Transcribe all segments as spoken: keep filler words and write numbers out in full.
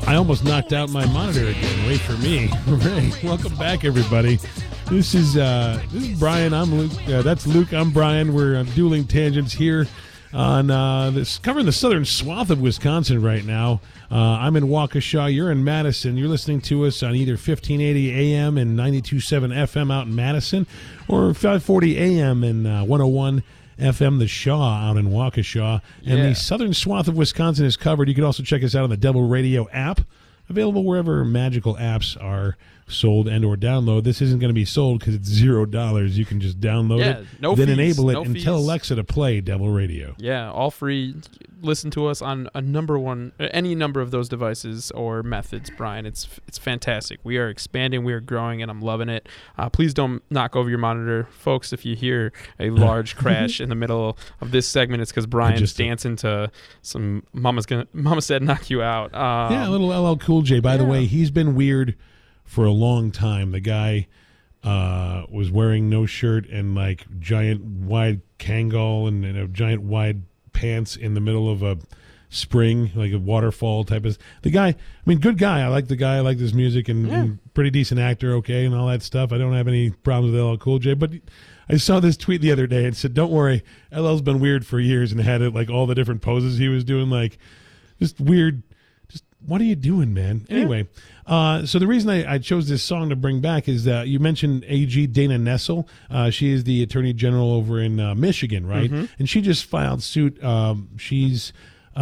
I almost knocked out my monitor again. Wait for me. Hooray. Welcome back, everybody. This is uh, this is Brian. I'm Luke. Uh, that's Luke. I'm Brian. We're uh, dueling tangents here on uh, this, covering the southern swath of Wisconsin right now. Uh, I'm in Waukesha. You're in Madison. You're listening to us on either fifteen eighty A M and ninety-two point seven F M out in Madison, or five forty A M and uh, one oh one F M, the Shaw out in Waukesha. And yeah. the southern swath of Wisconsin is covered. You can also check us out on the Devil Radio app, available wherever magical apps are sold and or download. This isn't going to be sold because it's zero dollars. You can just download yeah, it, no then fees, enable it, no and fees. tell Alexa to play Devil Radio. Yeah, all free. Listen to us on a number one, any number of those devices or methods, Brian. It's it's fantastic. We are expanding, we are growing, and I'm loving it. Uh, please don't knock over your monitor, folks. If you hear a large crash in the middle of this segment, it's because Brian's just, dancing to some "Mama's gonna," Mama said, "Knock you out." Um, yeah, a little L L Cool J. By yeah. the way, he's been weird for a long time. The guy uh, was wearing no shirt and like giant wide Kangol and, and a giant wide pants in the middle of a spring, like a waterfall type of. The guy, I mean, good guy. I like the guy. I like his music and, Yeah. and pretty decent actor. Okay, and all that stuff. I don't have any problems with L L Cool J, but I saw this tweet the other day and said, "Don't worry, L L's been weird for years," and had it like all the different poses he was doing, like just weird. Just what are you doing, man? Yeah. Anyway. Uh, so the reason I, I chose this song to bring back is that you mentioned A G Dana Nessel. Uh, she is the Attorney General over in uh, Michigan, right? Mm-hmm. And she just filed suit. Um, she's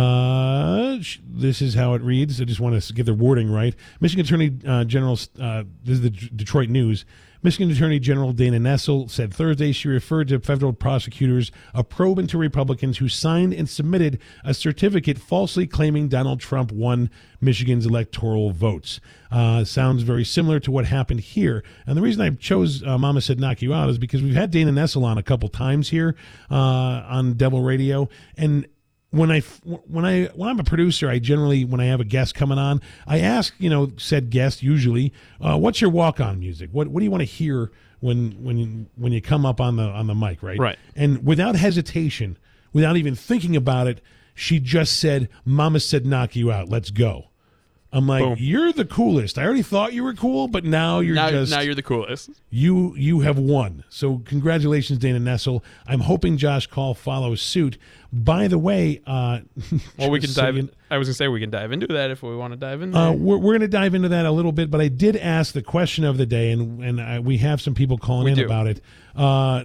uh, sh- this is how it reads. I just want to get the wording right. Michigan Attorney uh, General. Uh, this is the D- Detroit News. Michigan Attorney General Dana Nessel said Thursday she referred to federal prosecutors a probe into Republicans who signed and submitted a certificate falsely claiming Donald Trump won Michigan's electoral votes. Uh, sounds very similar to what happened here. And the reason I chose uh, Mama Said Knock You Out is because we've had Dana Nessel on a couple times here uh, on Devil Radio. And When I when I when I'm a producer, I generally when I have a guest coming on, I ask you know said guest usually, uh, what's your walk on music? What what do you want to hear when when you, when you come up on the on the mic, right? Right. And without hesitation, without even thinking about it, she just said, "Mama Said Knock You Out. Let's go." I'm like, Boom. You're the coolest. I already thought you were cool, but now you're now, just now you're the coolest. you you have won. So congratulations, Dana Nessel. I'm hoping Josh Call follows suit. By the way, uh, Well, we can so dive you- in. I was going to say we can dive into that if we want to dive in Uh, there. we're we're going to dive into that a little bit, but I did ask the question of the day, and and I, we have some people calling We in do. about it. Uh,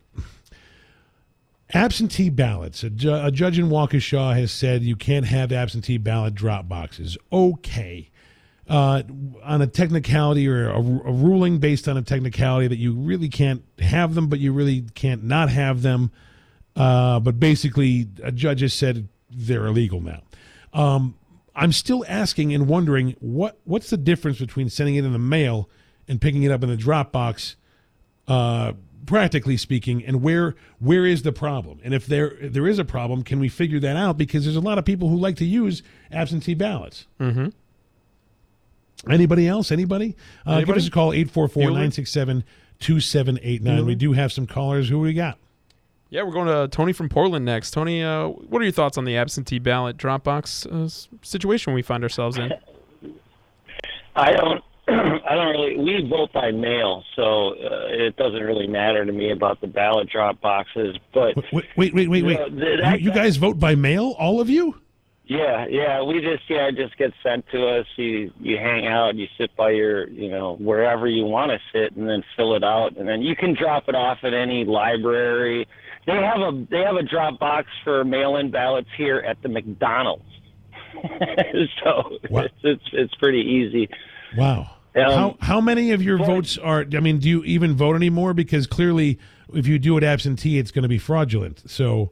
absentee ballots. A, ju- a judge in Waukesha has said you can't have absentee ballot drop boxes. Okay. Uh, on a technicality or a, a ruling based on a technicality that you really can't have them, but you really can't not have them. Uh, but basically, a judge has said they're illegal now. Um, I'm still asking and wondering what what's the difference between sending it in the mail and picking it up in the drop box, uh, practically speaking, and where where is the problem? And if there if there is a problem, can we figure that out? Because there's a lot of people who like to use absentee ballots. Mm-hmm. Anybody else? Anybody? Uh, give Anybody? us a call, eight four four, nine six seven, two seven eight nine. We do have some callers. Who we got? Yeah, we're going to Tony from Portland next. Tony, uh, what are your thoughts on the absentee ballot drop box uh, s- situation we find ourselves in? I don't. I don't really. We vote by mail, so uh, it doesn't really matter to me about the ballot drop boxes. But Wait, wait, wait, wait. wait. No, th- that- you, you guys vote by mail, all of you? yeah, yeah, we just yeah, it just gets sent to us. You you hang out, you sit by your you know wherever you want to sit, and then fill it out, and then you can drop it off at any library. They have a they have a drop box for mail-in ballots here at the McDonald's, so Wow. it's, it's it's pretty easy. Wow. Um, how how many of your well- votes are? I mean, do you even vote anymore? Because clearly, if you do it absentee, it's going to be fraudulent. So,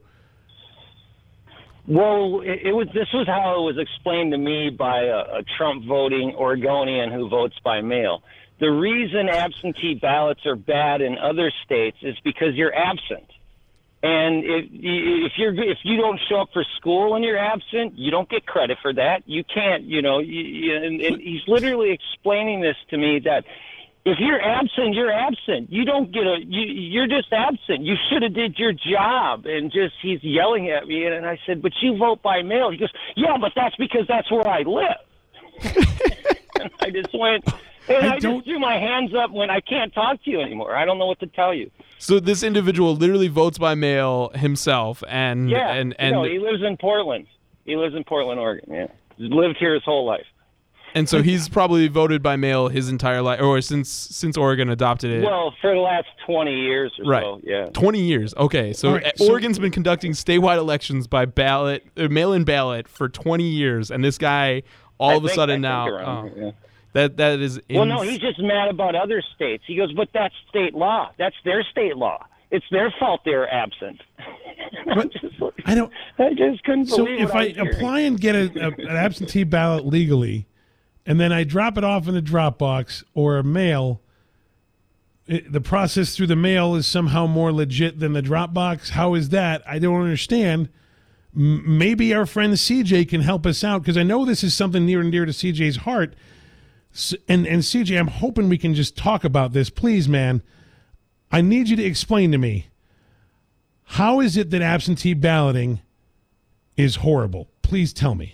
Well, it, it was. This was how it was explained to me by a, a Trump voting Oregonian who votes by mail. The reason absentee ballots are bad in other states is because you're absent. And if you- if you're if you don't show up for school when you're absent, you don't get credit for that. You can't, you know. You, you, and, and he's literally explaining this to me that if you're absent, you're absent. You don't get a. You, you're just absent. You should have did your job. And just he's yelling at me, and I said, "But you vote by mail." He goes, "Yeah, but that's because that's where I live." And I just went, and I I, don't- just threw my hands up when I can't talk to you anymore. I don't know what to tell you. So this individual literally votes by mail himself, and Yeah, and and no, he lives in Portland. He lives in Portland, Oregon. Yeah, he's lived here his whole life. and so he's probably voted by mail his entire life, or since since Oregon adopted it. Well, for the last twenty years or Right. so. Yeah. twenty years. Okay, so All right, so- Oregon's been conducting statewide elections by ballot, uh, mail-in ballot for twenty years, and this guy all I of a think- sudden I now, think around oh, here, yeah. that that is. Well, ins- no, he's just mad about other states. He goes, but that's state law. That's their state law. It's their fault they're absent. I'm But just like- I don't. I just couldn't So believe if what I was hearing. apply and get a, a, an absentee ballot legally, and then I drop it off in the Dropbox or a mail, it, the process through the mail is somehow more legit than the Dropbox. How is that? I don't understand. M- maybe our friend C J can help us out, because I know this is something near and dear to C J's heart. S- and and C J, I'm hoping we can just talk about this, please, man. I need you to explain to me, how is it that absentee balloting is horrible? Please tell me.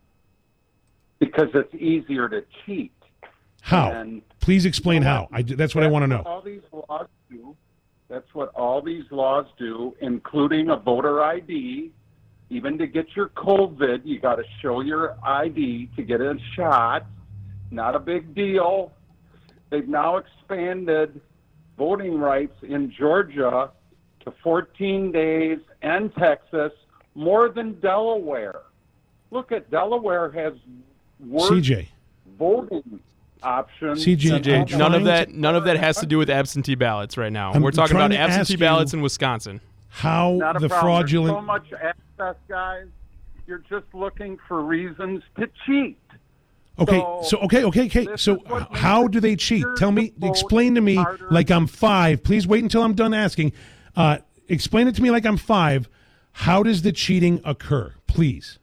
Because it's easier to cheat. How? And Please explain you know how. what? I, that's what I want to know. All these laws do. That's what all these laws do, including a voter I D. Even to get your COVID, you got to show your I D to get a shot. Not a big deal. They've now expanded voting rights in Georgia to fourteen days, and Texas, more than Delaware. Look at Delaware has worse C J. voting options. C J, than C J, I'm almost none of trying that every none of that other has to country. do with absentee ballots right now. I'm We're talking trying about to ask absentee you- ballots in Wisconsin. How Not a the problem. fraudulent. There's so much access, guys. You're just looking for reasons to cheat. Okay, So, so okay, okay, okay. this So is what makes how it do they cheat? easier Tell me, to vote explain to me harder. like I'm five. Please wait until I'm done asking. Uh, explain it to me like I'm five. How does the cheating occur? Please.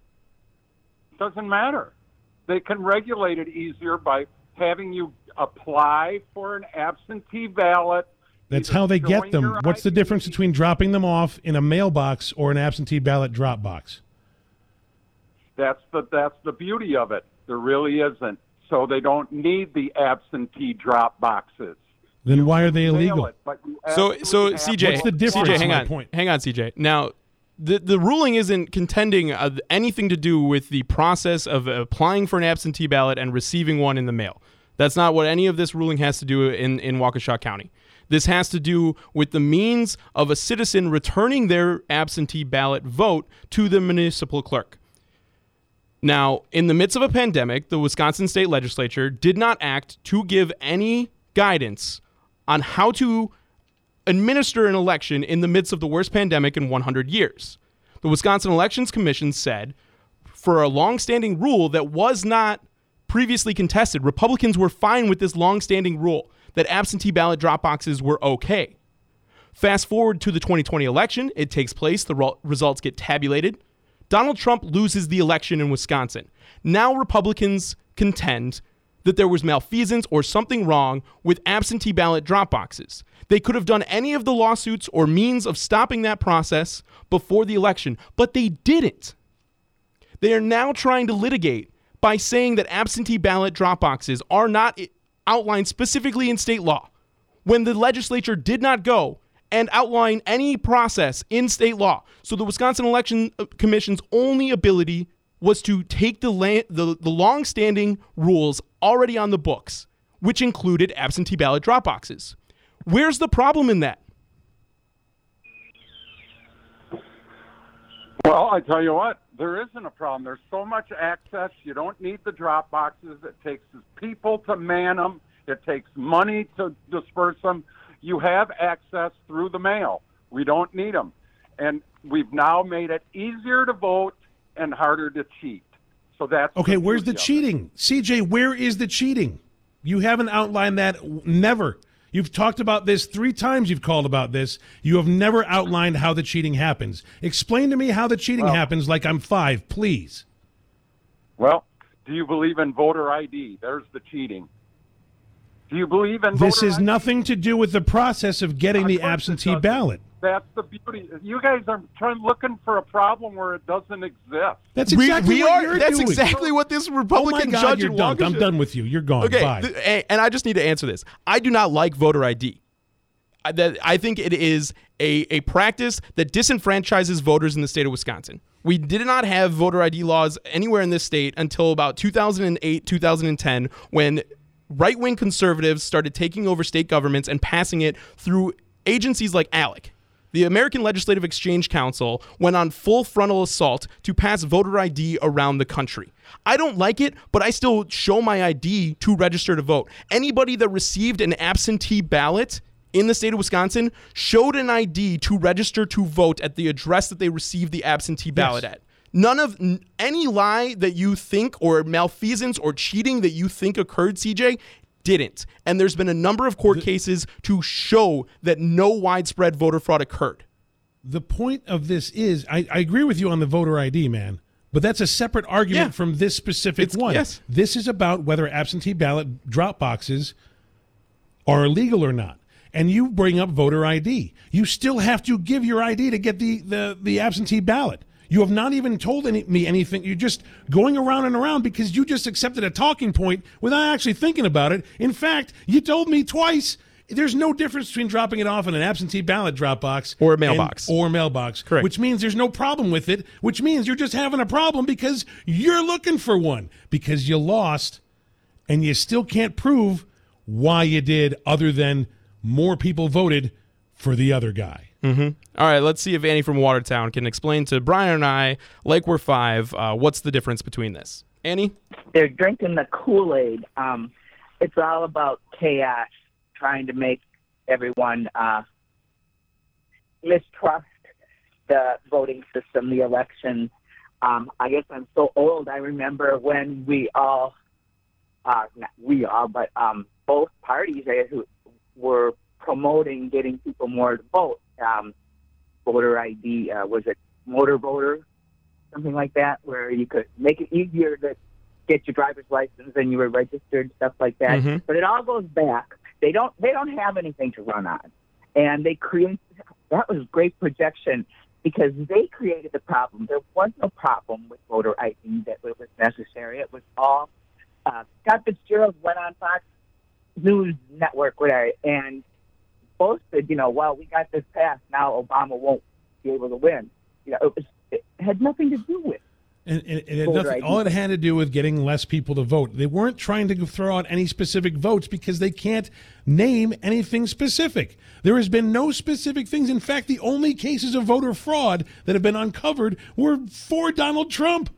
Doesn't matter. They can regulate it easier by having you apply for an absentee ballot. That's either how they get showing them. your What's the I D. difference between dropping them off in a mailbox or an absentee ballot drop box? That's the that's the beauty of it. There really isn't. So they don't need the absentee drop boxes. Then why are they Mail illegal? it, but you So absolutely so have C to- J, What's the difference? C J, hang My on, point. hang on, C J. Now, the the ruling isn't contending uh, anything to do with the process of applying for an absentee ballot and receiving one in the mail. That's not what any of this ruling has to do in in Waukesha County. This has to do with the means of a citizen returning their absentee ballot vote to the municipal clerk. Now, in the midst of a pandemic, the Wisconsin State Legislature did not act to give any guidance on how to administer an election in the midst of the worst pandemic in one hundred years. The Wisconsin Elections Commission said, for a longstanding rule that was not previously contested, Republicans were fine with this longstanding rule that absentee ballot drop boxes were okay. Fast forward to the twenty twenty election, it takes place, the ro- results get tabulated. Donald Trump loses the election in Wisconsin. Now Republicans contend that there was malfeasance or something wrong with absentee ballot drop boxes. They could have done any of the lawsuits or means of stopping that process before the election, but they didn't. They are now trying to litigate by saying that absentee ballot drop boxes are not outlined specifically in state law, when the legislature did not go and outline any process in state law. So the Wisconsin Election Commission's only ability was to take the la- the, the long-standing rules already on the books, which included absentee ballot drop boxes. Where's the problem in that? Well, I tell you what, there isn't a problem. There's so much access. You don't need the drop boxes. It takes people to man them. It takes money to disperse them. You have access through the mail. We don't need them. And we've now made it easier to vote and harder to cheat. So that's Okay, where's the beauty of it. cheating? C J, where is the cheating? You haven't outlined that. Never. You've talked about this three times. You've called about this. You have never outlined how the cheating happens. Explain to me how the cheating Well- happens like I'm five, please. Well, do you believe in voter I D? There's the cheating. Do you believe in This voter has I D? nothing to do with the process of getting Of the course it absentee doesn't. ballot. That's the beauty. You guys are trying looking for a problem where it doesn't exist. That's exactly we, we what are. you're That's doing. exactly what this Republican oh my God, judge you're in done. I'm Waukesha- done with you. You're gone. Okay, Bye. th- and I just need to answer this. I do not like voter I D. I, that I think it is a, a practice that disenfranchises voters in the state of Wisconsin. We did not have voter I D laws anywhere in this state until about two thousand eight, two thousand ten, when right-wing conservatives started taking over state governments and passing it through agencies like ALEC. The American Legislative Exchange Council went on full frontal assault to pass voter I D around the country. I don't like it, but I still show my I D to register to vote. Anybody that received an absentee ballot in the state of Wisconsin showed an I D to register to vote at the address that they received the absentee ballot Yes. at. None of n- any lie that you think or malfeasance or cheating that you think occurred, C J, didn't. And there's been a number of court The- cases to show that no widespread voter fraud occurred. The point of this is, I, I agree with you on the voter I D, man, but that's a separate argument Yeah. from this specific It's- one. yes. This is about whether absentee ballot drop boxes are illegal or not. And you bring up voter I D. You still have to give your I D to get the, the, the absentee ballot. You have not even told any, me anything. You're just going around and around because you just accepted a talking point without actually thinking about it. In fact, you told me twice there's no difference between dropping it off in an absentee ballot drop box Or a mailbox. and, or mailbox. Correct. Which means there's no problem with it, which means you're just having a problem because you're looking for one because you lost and you still can't prove why you did other than more people voted for the other guy. Mm-hmm. All right, let's see if Annie from Watertown can explain to Brian and I, like we're five, uh, what's the difference between this. Annie? They're drinking the Kool-Aid. Um, it's all about chaos, trying to make everyone uh, mistrust the voting system, the election. Um, I guess I'm so old. I remember when we all, uh, not we all, but um, both parties uh, who were promoting getting people more to vote. Um, voter I D, uh, was it motor voter, something like that, where you could make it easier to get your driver's license and you were registered, stuff like that. Mhm. But it all goes back. They don't. They don't have anything to run on, and they create. That was great projection because they created the problem. There was no problem with voter I D that was necessary. It was all. Uh, Scott Fitzgerald went on Fox News Network, whatever, and boasted, you know, well, we got this passed. Now Obama won't be able to win. You know, it, was, it had nothing to do with. And, and, and it had Voter nothing, I D. all it had to do with getting less people to vote. They weren't trying to throw out any specific votes because they can't name anything specific. There has been no specific things. In fact, the only cases of voter fraud that have been uncovered were for Donald Trump.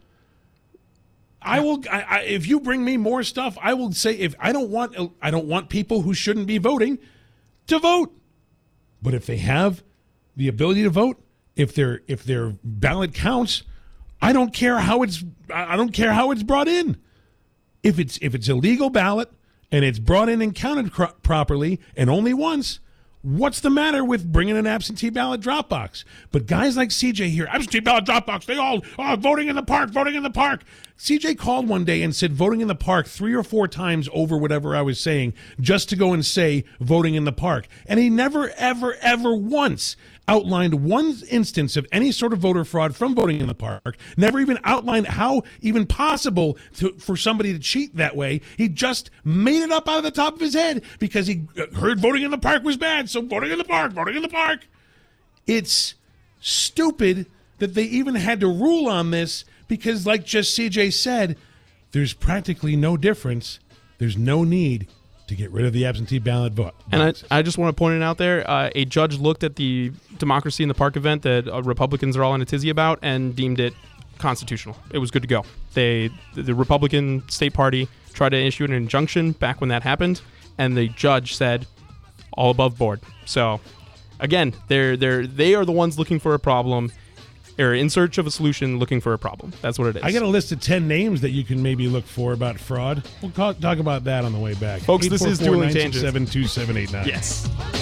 I will. I, I, if you bring me more stuff, I will say if I don't want. I don't want people who shouldn't be voting to vote. But if they have the ability to vote, if their if their ballot counts, I don't care how it's I don't care how it's brought in. If it's if it's a legal ballot and it's brought in and counted cro- properly and only once, what's the matter with bringing an absentee ballot drop box? But guys like C J here, absentee ballot drop box, they all oh, voting in the park, voting in the park. C J called one day and said voting in the park three or four times over whatever I was saying just to go and say voting in the park. And he never, ever, ever once outlined one instance of any sort of voter fraud from voting in the park, never even outlined how even possible to, for somebody to cheat that way. He just made it up out of the top of his head because he heard voting in the park was bad, so voting in the park, voting in the park. It's stupid that they even had to rule on this because, like just C J said, there's practically no difference. There's no need to get rid of the absentee ballot vote. And I, I just want to point it out there, uh, a judge looked at the Democracy in the Park event that uh, Republicans are all in a tizzy about and deemed it constitutional. It was good to go. They, the Republican State Party tried to issue an injunction back when that happened, and the judge said, all above board. So, again, they're they're they are the ones looking for a problem, or in search of a solution, looking for a problem. That's what it is. I got a list of ten names that you can maybe look for about fraud. We'll call, talk about that on the way back. Folks, this is Dueling Tangents. seven two seven eight nine Yes.